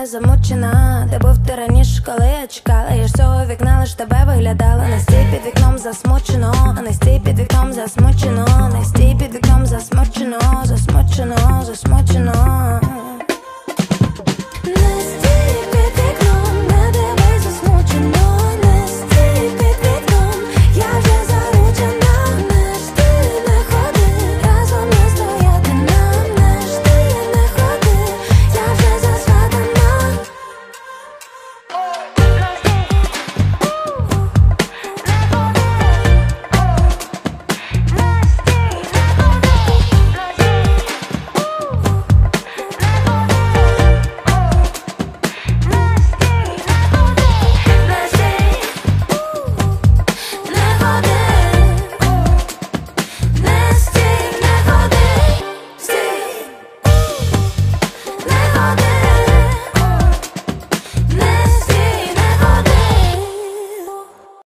виглядає замучена. Де був ти раніше, коли я чекала? Я ж цього вікна лиш тебе виглядала. Не стій під вікном засмучено, не стій під вікном засмучено, не стій під вікном засмучено, засмучено, засмучено.